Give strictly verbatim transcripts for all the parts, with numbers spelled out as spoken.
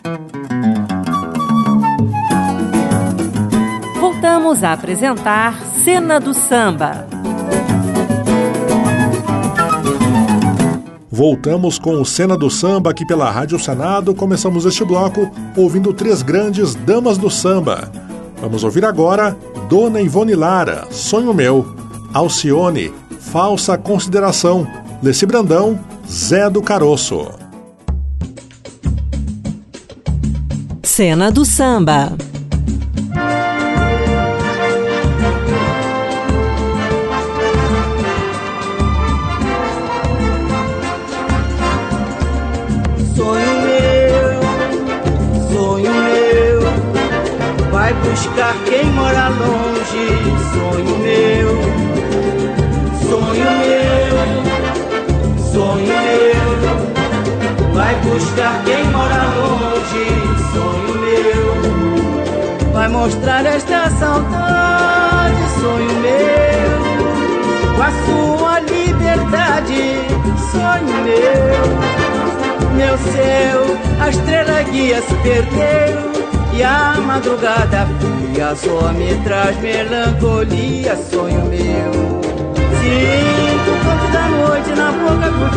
Voltamos a apresentar Cena do Samba. Voltamos com o Cena do Samba aqui pela Rádio Senado. Começamos este bloco ouvindo três grandes damas do samba. Vamos ouvir agora Dona Ivone Lara, Sonho Meu, Alcione, Falsa Consideração, Leci Brandão, Zé do Caroço. Cena do Samba. Vai buscar quem mora longe, sonho meu, sonho meu, sonho meu. Vai buscar quem mora longe, sonho meu. Vai mostrar esta saudade, sonho meu, com a sua liberdade, sonho meu. Meu céu, a estrela guia se perdeu e a madrugada fria só me traz melancolia, sonho meu. Sinto o canto da noite na boca do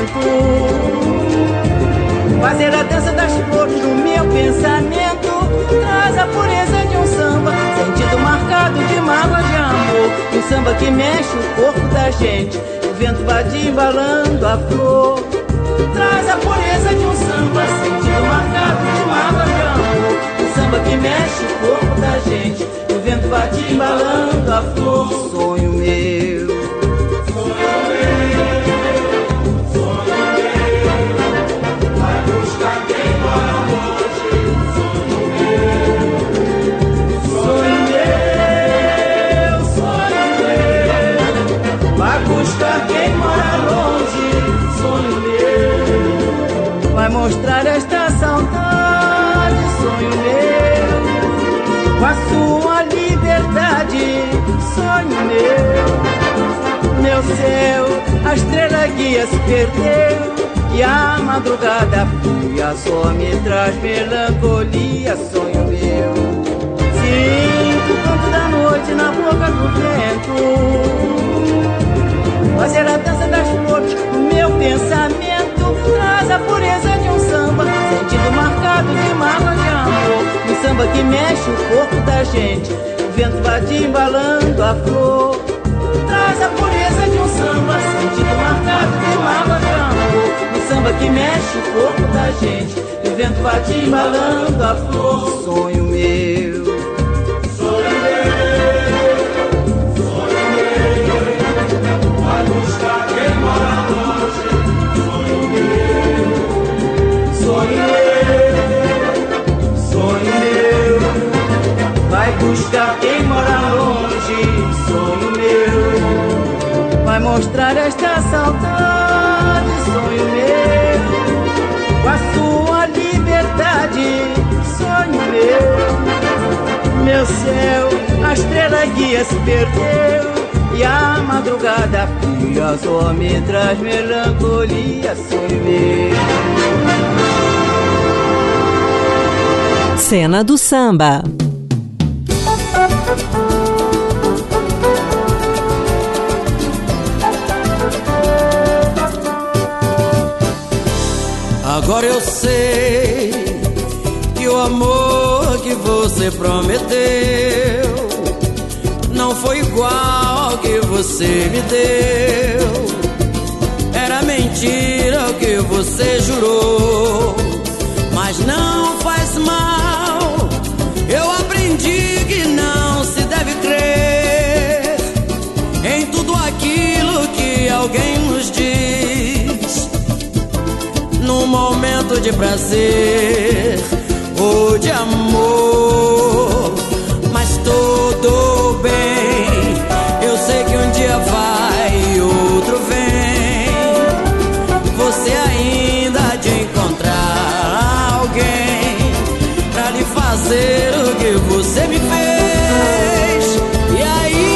vento, fazer a dança das flores no meu pensamento. Traz a pureza de um samba, sentido marcado de mágoa de amor. Um samba que mexe o corpo da gente, o vento bate embalando a flor. Traz a pureza de um samba, sentido marcado de mágoa de amor. Um samba que mexe o corpo da gente, o vento bate embalando a flor. Sonho meu, sonho meu, sonho meu. Vai buscar quem mora longe, sonho meu, sonho meu, sonho meu. Vai buscar quem mora longe, sonho meu. Vai mostrar esta saudade, sonho meu, com a sua liberdade, sonho meu. Meu céu, a estrela guia se perdeu e a madrugada fria só me traz melancolia, sonho meu. Sinto o canto da noite na boca do vento, fazer a dança das flores no meu pensamento. Traz a pureza de um samba, sentido marcado de mágoa de amor. Um samba que mexe o corpo da gente, o vento bate embalando a flor. Traz a pureza de um samba, sentido marcado de mágoa de amor. Um samba que mexe o corpo da gente, o vento bate embalando a flor. Sonho meu, sonho meu, sonho meu. Vai buscar quem mora longe, sonho meu, sonho meu. Vai buscar quem mora longe, sonho meu. Vai mostrar esta saudade, sonho meu, com a sua liberdade, sonho meu. Meu céu, a estrela guia se perdeu e a madrugada fria só me traz melancolia, sonho meu. Cena do Samba. Agora eu sei que o amor que você prometeu não foi igual ao que você me deu. Era mentira o que você jurou, mas não faz mal. Eu aprendi que não se deve crer em tudo aquilo que alguém nos diz num momento de prazer ou de amor. Mas tudo bem, eu sei que um dia vai, outro vem. Você ainda há de encontrar alguém pra lhe fazer o que você me fez. E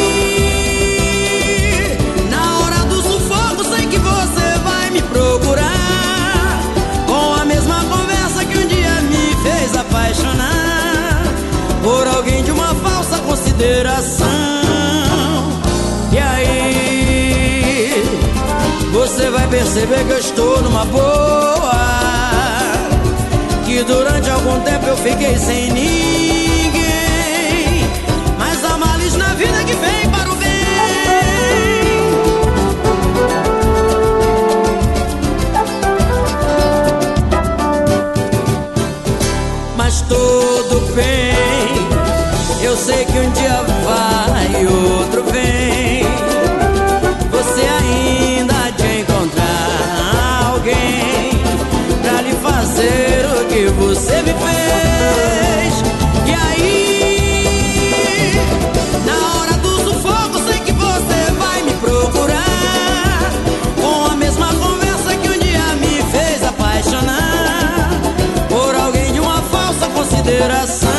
aí, na hora do sufoco, sei que você vai me procurar com a mesma conversa que um dia me fez consideração. E aí você vai perceber que eu estou numa boa, que durante algum tempo eu fiquei sem ninguém, mas há males na vida que vem para o bem. Mas tudo bem, eu sei que um dia vai, outro vem. Você ainda há de encontrar alguém pra lhe fazer o que você me fez. E aí, na hora do sufoco, sei que você vai me procurar, com a mesma conversa que um dia me fez apaixonar por alguém de uma falsa consideração.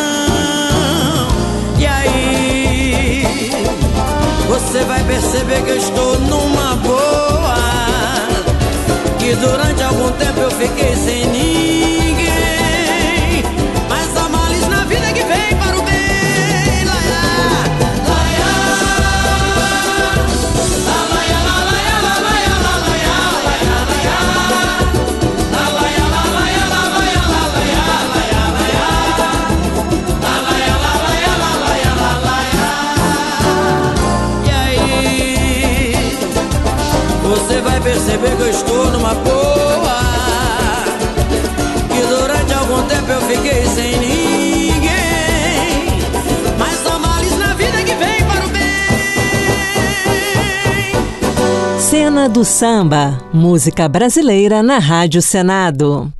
E aí você vai perceber que eu estou numa boa, que durante algum tempo eu fiquei sem ninguém, mas há males na vida que vem para o bem. Você vai perceber que eu estou numa boa, que durante algum tempo eu fiquei sem ninguém, mas há males na vida que vem para o bem. Cena do Samba, música brasileira na Rádio Senado.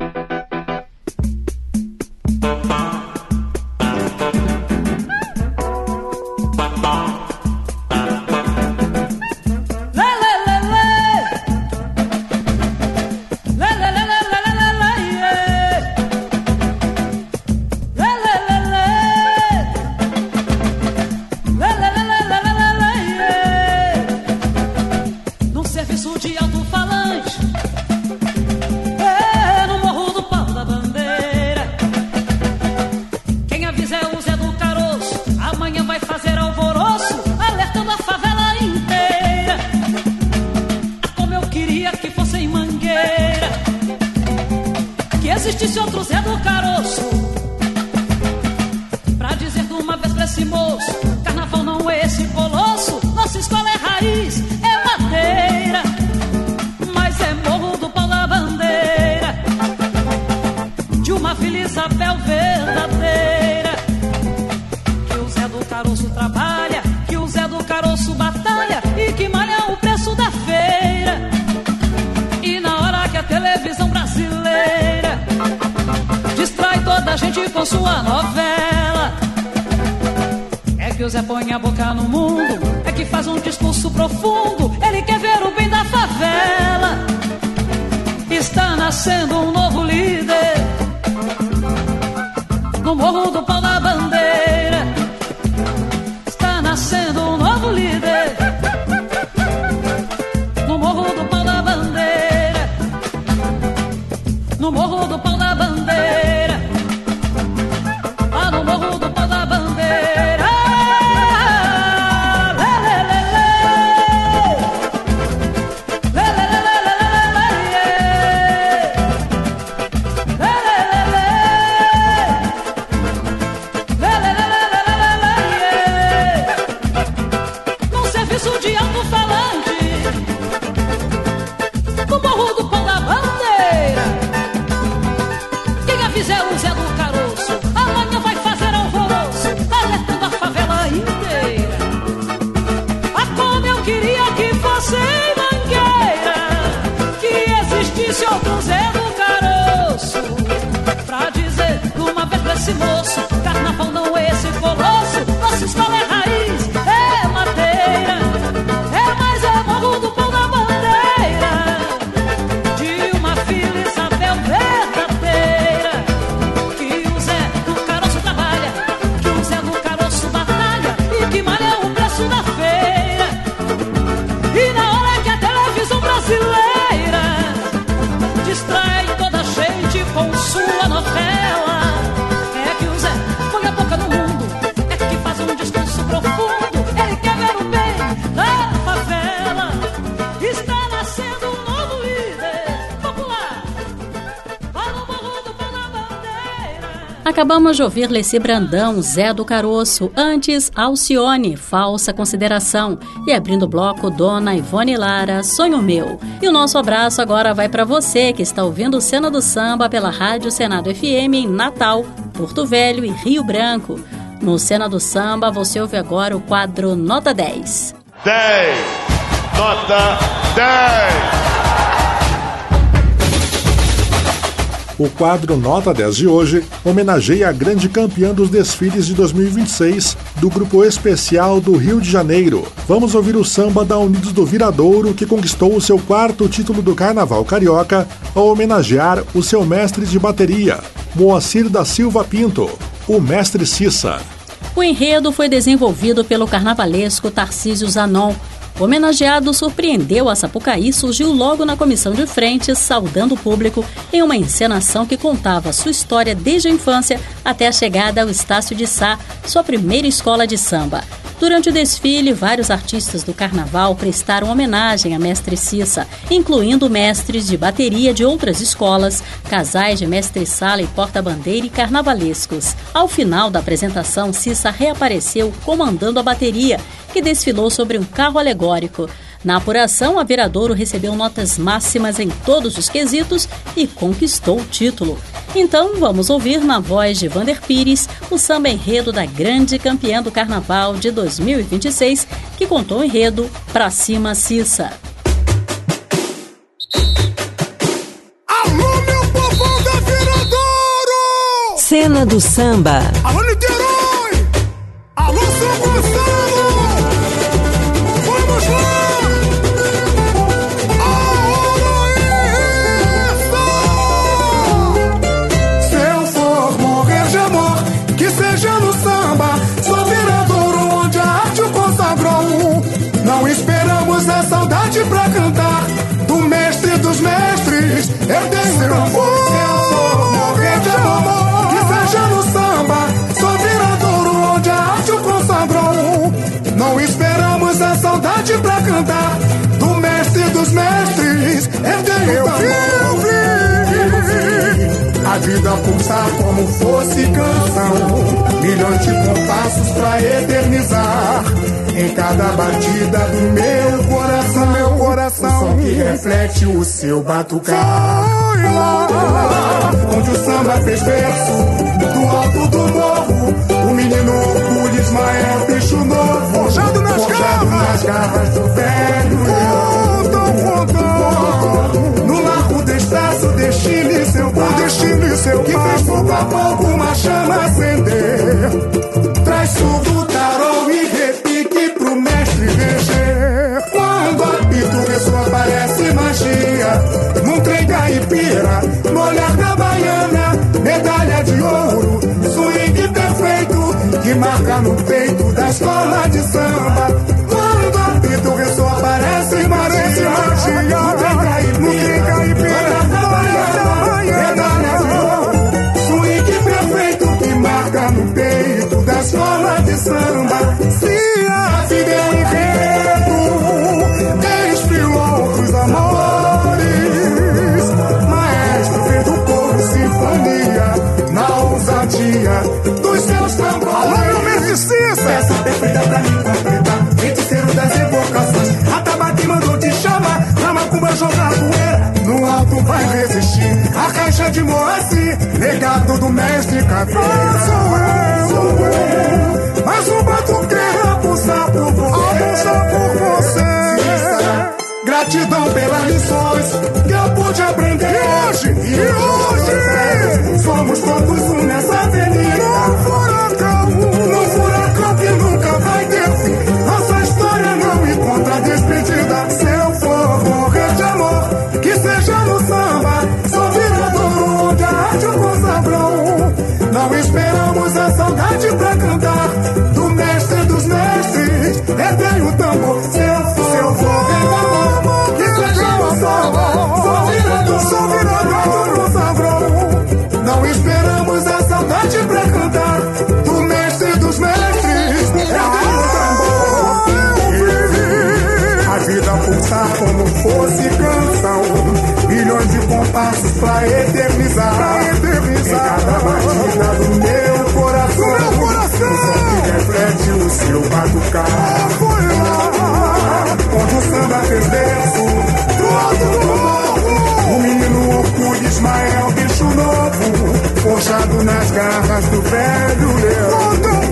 Com sua novela, é que o Zé põe a boca no mundo, é que faz um discurso profundo, ele quer ver o bem da favela. Está nascendo um novo líder no Morro do Pau da Bandeira. Está nascendo um novo líder no Morro do Pau da Bandeira, no Morro do Pau da Bandeira. No Morro do Pau da Bandeira. Lê, lê, lê, lê. Lê, lê, lê, lê, lê, lê, lê. Lê, lê, lê, lê. Lê, lê, lê, lê, lê, lê. Num serviço de alto-falante no Morro do Pau da Bandeira, quem avisa é o Zé do Caroço. Amanhã vai fazer alvoroço, alertando a favela inteira. Ah, como eu queria que fosse em Mangueira, que existisse outro Zé do Caroço, pra dizer de uma vez pra esse moço: carnaval não é esse colosso, nossa escola é raiz, é madeira, é mais é Morro do Pau da Bandeira, de uma filha Isabel verdadeira, que o Acabamos de ouvir Leci Brandão, Zé do Caroço, antes Alcione, Falsa Consideração, e abrindo o bloco Dona Ivone Lara, Sonho Meu. E o nosso abraço agora vai para você que está ouvindo Cena do Samba pela Rádio Senado F M em Natal, Porto Velho e Rio Branco. No Cena do Samba você ouve agora o quadro Nota dez. dez! Nota dez! O quadro Nota dez de hoje homenageia a grande campeã dos desfiles de dois mil e vinte e seis do Grupo Especial do Rio de Janeiro. Vamos ouvir o samba da Unidos do Viradouro, que conquistou o seu quarto título do Carnaval Carioca ao homenagear o seu mestre de bateria, Moacir da Silva Pinto, o Mestre Cissa. O enredo foi desenvolvido pelo carnavalesco Tarcísio Zanon. O homenageado surpreendeu a Sapucaí e surgiu logo na comissão de frente, saudando o público em uma encenação que contava sua história desde a infância até a chegada ao Estácio de Sá, sua primeira escola de samba. Durante o desfile, vários artistas do carnaval prestaram homenagem a Mestre Cissa, incluindo mestres de bateria de outras escolas, casais de mestre-sala e porta-bandeira e carnavalescos. Ao final da apresentação, Cissa reapareceu comandando a bateria, que desfilou sobre um carro alegórico. Na apuração, a Viradouro recebeu notas máximas em todos os quesitos e conquistou o título. Então, vamos ouvir na voz de Vander Pires o samba enredo da grande campeã do Carnaval de dois mil e vinte e seis, que contou o enredo Pra Cima Cissa. Alô, meu povão da Viradouro! Cena do Samba. Alô, Niterói! Alô, São Gonçalo! Vamos lá! A saudade pra cantar do mestre dos mestres. Eu tenho um tambor, eu sou morrer de amor. Que seja no samba, sou Viradouro, onde a arte o consagrou. Não esperamos a saudade pra cantar do mestre dos mestres. Eu tenho um tambor. A vida pulsar como fosse canção, milhões de compassos pra eternizar em cada batida do meu coração, meu coração, o som que reflete o seu batucar. Foi lá onde o samba fez verso, do alto do morro, o menino orgulho Ismael, bicho novo, forjado nas, forjado garras. nas garras do velho leão. No largo destaço, destino e seu pai, o destino e seu que fez pouco a pouco uma chama acender. Traz surdo, tarol e repique pro mestre reger. Quando apito ressoa parece magia, num trem caipira, no olhar da baiana, medalha de ouro, swing perfeito que marca no peito da escola de samba. Quando apito ressoa parece magia, no trem caipira, no olhar da baiana, medalha de ouro, swing perfeito que marca no peito da escola de samba. Se a vida é um enredo, desfilou os amores, maestro fez do povo sinfonia, na ousadia dos seus tambores. Alô, Mestre peça perfeita pra me completar, feiticeiro das evocações, Atabaque mandou te chamar, na macumba jogar poeira, no alto vai resistir, a caixa de Moacir, legado do mestre Caveira. Sou eu, sou eu, mas o batuqueiro a pulsar por você, a pulsar por você. Gratidão pelas lições que eu pude aprender. E hoje, e hoje, somos todos um nessa avenida. No furacão, no furacão que nunca vai ter fim. Nossa história não encontra despedida. Se eu for morrer de amor, que seja no samba, sou Viradouro, onde a arte o consagrou. Não esperamos a saudade pra cantar do mestre dos mestres. Eu tenho o tambor, se eu for, se eu for amor, que seja no samba, sou Viradouro, sou Viradouro, consagrou. Não esperamos a saudade Preso nas garras do velho leão. Contam,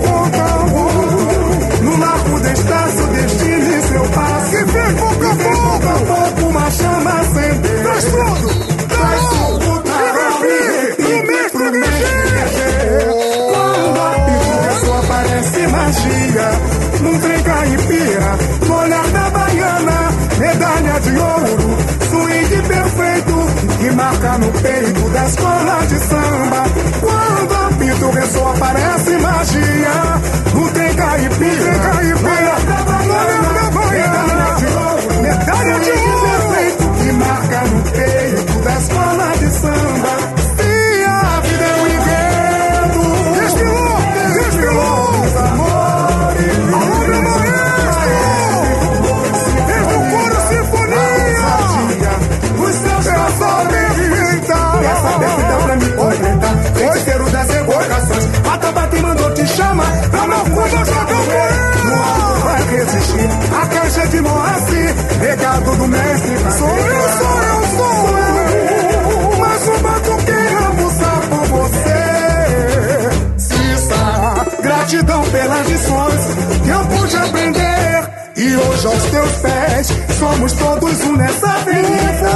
contam, no largo destaço destine seu passo. Que vem pouco a pouco, pouco a pouco uma chama acender. Traz tudo, traz tudo, traz pro mestre pro mestre. Quando a pintura só aparece magia, num trem caipira, no olhar da baiana, medalha de ouro, swing perfeito, que marca no peito da escola de samba. Quando a pintura só aparece magia, no trem caipira, no olhar da baiana, medalha de ouro, medalha de ouro perfeito, que marca no peito da escola de samba. E a vida é um enredo, desfilou, desfilou os amores, alô meu maestro, desde o coro sinfonia, os seus canções, essa descida pra me completar, feiticeiro das evocações, Atabaque mandou te chamar, pra não cuidar da campanha. No alto vai resistir, a caixa de Moacir, legado do mestre. Sou eu, sou eu, sou eu, mas o batuqueiro abusar por você. Cissa, gratidão pelas lições que eu pude aprender. E hoje aos teus pés somos todos um nessa vida.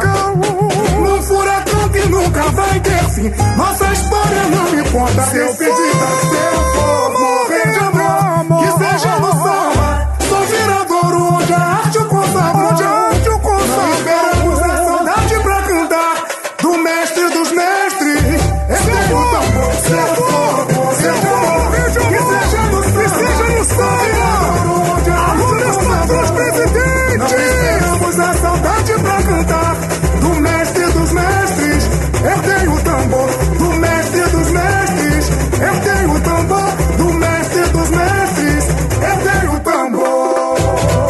Num furacão que nunca vai ter fim. Nossa história não me conta. Se eu pedir, se eu for morrer de amor, que seja no samba. Sou viradouro onde a arte o consagra, onde a arte o consagra. Não esperamos a saudade pra cantar do mestre dos mestres. Esse é o tambor. Se eu for morrer de amor, que seja no samba. Que seja no samba. Alô, meus patrões presidentes. Não esperamos a saudade pra cantar do mestre dos mestres. Eu tenho o tambor do mestre dos mestres. Eu tenho o tambor do mestre dos mestres. Eu tenho o tambor.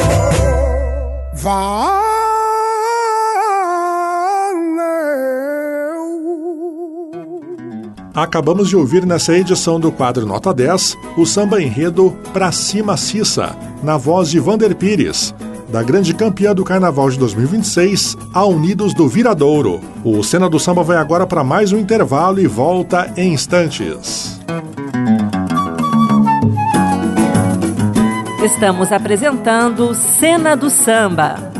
Valeu. Acabamos de ouvir nessa edição do quadro Nota dez o samba enredo Pra Cima Cissa, na voz de Vander Pires, da grande campeã do Carnaval de dois mil e vinte e seis, a Unidos do Viradouro. O Cena do Samba vai agora para mais um intervalo e volta em instantes. Estamos apresentando Cena do Samba.